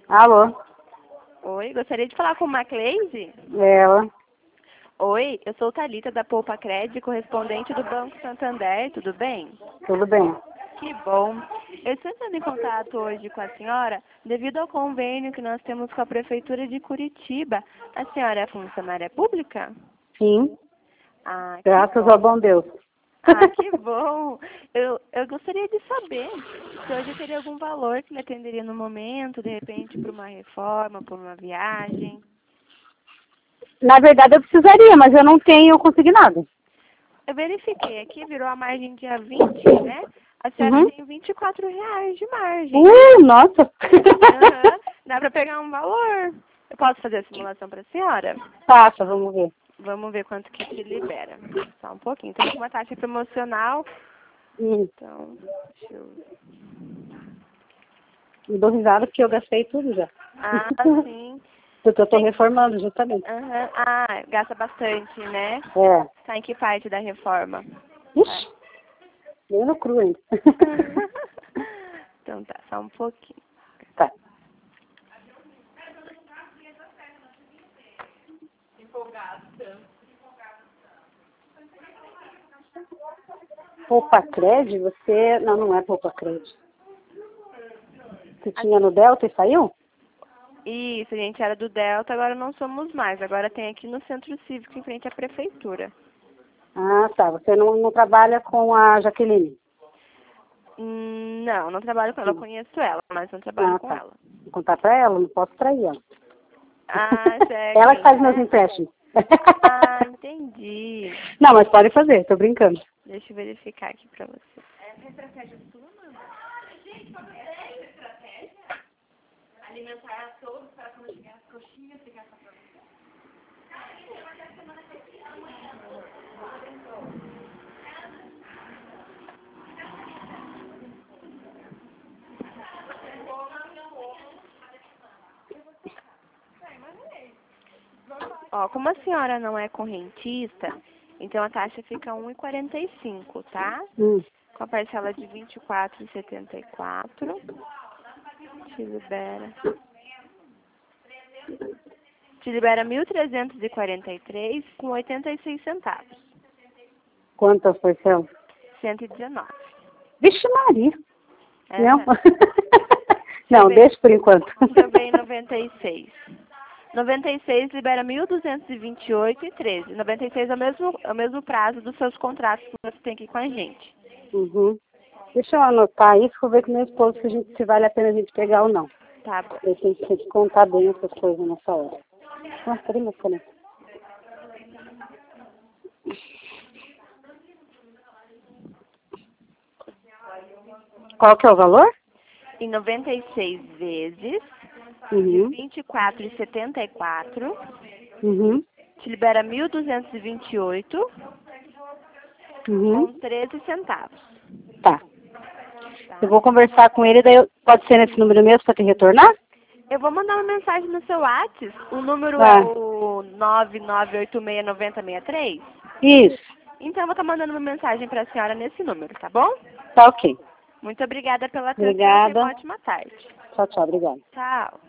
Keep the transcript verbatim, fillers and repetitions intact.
Alô? Oi, gostaria de falar com a Cleide? Ela. Oi, eu sou Thalita da Poupa Cred, correspondente do Banco Santander, tudo bem? Tudo bem. Que bom. Eu estou entrando em contato hoje com a senhora devido ao convênio que nós temos com a Prefeitura de Curitiba. A senhora é funcionária pública? Sim. Ah, que Graças bom. ao bom Deus. Ah, que bom. Eu, eu gostaria de saber se hoje teria algum valor que lhe atenderia no momento, de repente por uma reforma, por uma viagem. Na verdade eu precisaria, mas eu não tenho consignado. Eu verifiquei aqui, virou a margem dia vinte, né? A senhora Uhum. tem vinte e quatro reais de margem. Uh, nossa. Aham. Dá para pegar um valor. Eu posso fazer a simulação para a senhora? Passa, vamos ver. Vamos ver quanto que se libera. Só um pouquinho. Estamos com uma taxa promocional. Hum. Então, deixa eu... Me dou risada porque eu gastei tudo já. Ah, sim. Porque eu estou reformando justamente. Aham. Ah, gasta bastante, né? É. Tá em que parte da reforma? Ixi, bem no cru ainda. Então tá, só um pouquinho. Tá. Poupa Cred? Você... Não, não é Poupa Cred. Você tinha no Delta e saiu? Isso, a gente era do Delta, agora não somos mais. Agora tem aqui no Centro Cívico, em frente à Prefeitura. Ah, tá. Você não, não trabalha com a Jaqueline? Hum, Não, não trabalho com ela. Eu Hum. conheço ela, mas não trabalho Ah, com tá. ela. Vou contar pra ela, não posso trair ela. Ah, sério? Ela que faz meus empréstimos. Ah, entendi. Não, mas pode fazer, tô brincando. Deixa eu verificar aqui pra você. Ó, como a senhora não é correntista, então a taxa fica um e quarenta e cinco, tá? Hum. Com a parcela de vinte e quatro reais e setenta e quatro. Te libera. Te libera mil trezentos e quarenta e três com oitenta e seis centavos. Quantas parcelas? cento e dezenove. Vixe Maria. É, Não. Não, Também- deixa por enquanto. Também noventa e seis. noventa e seis libera mil duzentos e vinte e oito e treze. noventa e seis é o mesmo, é o mesmo prazo dos seus contratos que você tem aqui com a gente. Uhum. Deixa eu anotar isso, vou ver com meu esposo se, a gente, se vale a pena a gente pegar ou não. Tá bom. Eu tenho que contar bem essas coisas nessa hora. Nossa, cadê meu fone? Qual que é o valor? Em noventa e seis vezes de Uhum. vinte e quatro reais e setenta e quatro, Uhum. te libera mil duzentos e vinte e oito Uhum. com treze centavos. Tá. Tá? Eu vou conversar com ele, daí eu- pode ser nesse número mesmo para te retornar? Eu vou mandar uma mensagem no seu WhatsApp. O número é Ah. o nove nove oito seis nove zero seis três. Isso. Então eu vou estar mandando uma mensagem para a senhora nesse número, tá bom? Tá ok. Muito obrigada pela atenção e tenha Obrigada. uma ótima tarde. Tchau, tchau. Obrigada. Tchau.